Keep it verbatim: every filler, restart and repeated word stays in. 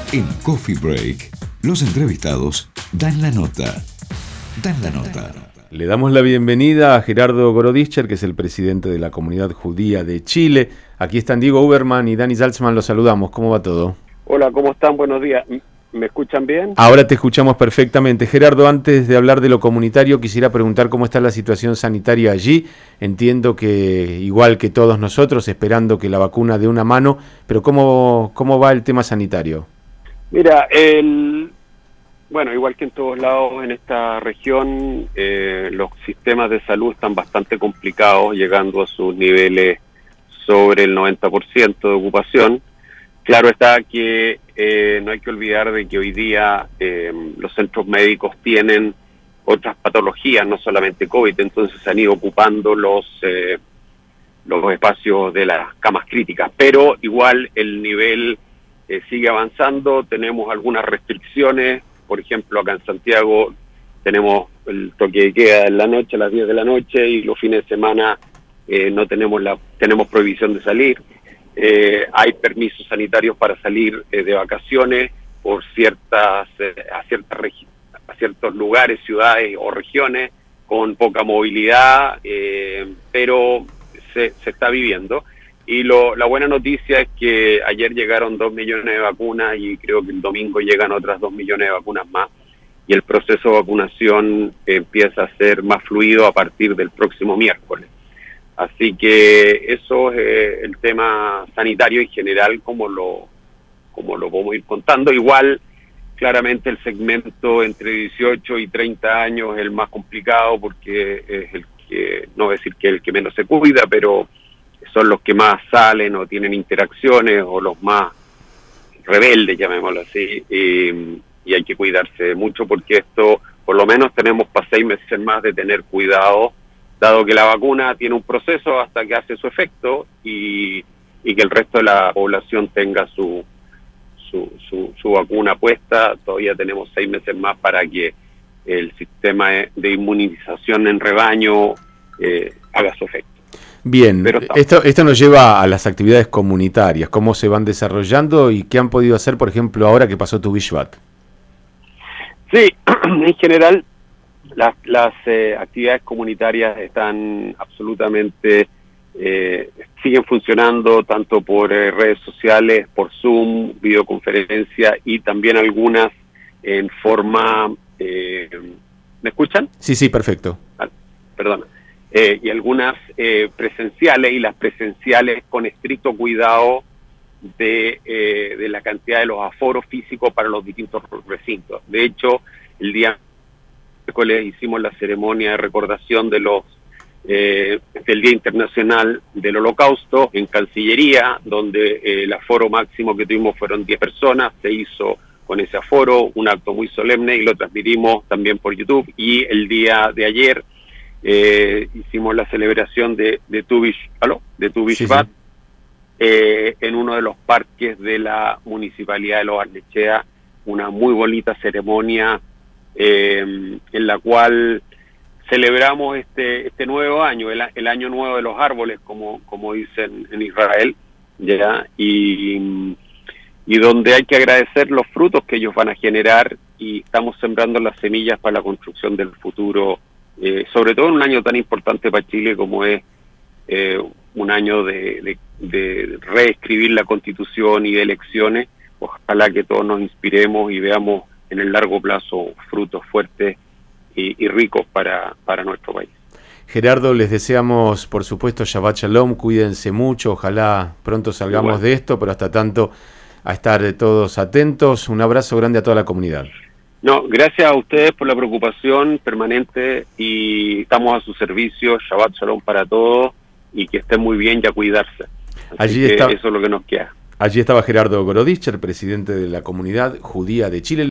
En Coffee Break, los entrevistados dan la nota. Dan la nota. Le damos la bienvenida a Gerardo Gorodischer, que es el presidente de la Comunidad Judía de Chile. Aquí están Diego Uberman y Dani Salzman, los saludamos. ¿Cómo va todo? Hola, ¿cómo están? Buenos días. ¿Me escuchan bien? Ahora te escuchamos perfectamente. Gerardo, antes de hablar de lo comunitario, quisiera preguntar cómo está la situación sanitaria allí. Entiendo que, igual que todos nosotros, esperando que la vacuna dé una mano, pero ¿cómo, cómo va el tema sanitario? Mira, el... bueno, igual que en todos lados en esta región, eh, los sistemas de salud están bastante complicados, llegando a sus niveles sobre el noventa por ciento de ocupación. Claro está que eh, no hay que olvidar de que hoy día eh, los centros médicos tienen otras patologías, no solamente COVID, entonces se han ido ocupando los, eh, los espacios de las camas críticas, pero igual el nivel eh, sigue avanzando, tenemos algunas restricciones. Por ejemplo, acá en Santiago tenemos el toque de queda en la noche, a las diez de la noche, y los fines de semana eh, no tenemos la tenemos prohibición de salir. Eh, hay permisos sanitarios para salir eh, de vacaciones por ciertas eh, a ciertas regi- a ciertos lugares, ciudades o regiones con poca movilidad, eh, pero se, se está viviendo. Y lo, la buena noticia es que ayer llegaron dos millones de vacunas y creo que el domingo llegan otras dos millones de vacunas más. Y el proceso de vacunación empieza a ser más fluido a partir del próximo miércoles. Así que eso es eh, el tema sanitario en general, como lo, como lo podemos ir contando. Igual, claramente el segmento entre dieciocho y treinta años es el más complicado porque es el que, no voy a decir que es el que menos se cuida, pero son los que más salen o tienen interacciones o los más rebeldes, llamémoslo así, y, y hay que cuidarse mucho porque esto, por lo menos tenemos para seis meses más de tener cuidado, dado que la vacuna tiene un proceso hasta que hace su efecto y, y que el resto de la población tenga su, su, su, su vacuna puesta. Todavía tenemos seis meses más para que el sistema de inmunización en rebaño eh, haga su efecto. Bien, esto, esto nos lleva a las actividades comunitarias, cómo se van desarrollando y qué han podido hacer, por ejemplo, ahora que pasó tu Bishvat. Sí, en general las, las eh, actividades comunitarias están absolutamente, eh, siguen funcionando tanto por eh, redes sociales, por Zoom, videoconferencia y también algunas en forma... Eh, ¿me escuchan? Sí, sí, perfecto. Ah, perdona. Eh, y algunas eh, presenciales, y las presenciales con estricto cuidado de, eh, de la cantidad de los aforos físicos para los distintos recintos. De hecho, el día miércoles hicimos la ceremonia de recordación de los eh, del Día Internacional del Holocausto en Cancillería, donde eh, el aforo máximo que tuvimos fueron diez personas, se hizo con ese aforo, un acto muy solemne y lo transmitimos también por YouTube. Y el día de ayer Eh, hicimos la celebración de, de Tu Bish, ¿aló? de Tu Bishvat, sí, sí. eh, en uno de los parques de la Municipalidad de Lo Barnechea, una muy bonita ceremonia eh, en la cual celebramos este este nuevo año, el, el año nuevo de los árboles, como, como dicen en Israel, ¿ya? Y, y donde hay que agradecer los frutos que ellos van a generar y estamos sembrando las semillas para la construcción del futuro. Eh, sobre todo en un año tan importante para Chile como es eh, un año de, de, de reescribir la Constitución y de elecciones. Ojalá que todos nos inspiremos y veamos en el largo plazo frutos fuertes y, y ricos para, para nuestro país. Gerardo, les deseamos, por supuesto, Shabbat Shalom, cuídense mucho, ojalá pronto salgamos bueno. de esto, pero hasta tanto a estar todos atentos. Un abrazo grande a toda la comunidad. No, gracias a ustedes por la preocupación permanente y estamos a su servicio. Shabbat Shalom para todos y que estén muy bien y a cuidarse. Así Allí que está, eso es lo que nos queda. Allí estaba Gerardo Gorodischer, presidente de la Comunidad Judía de Chile.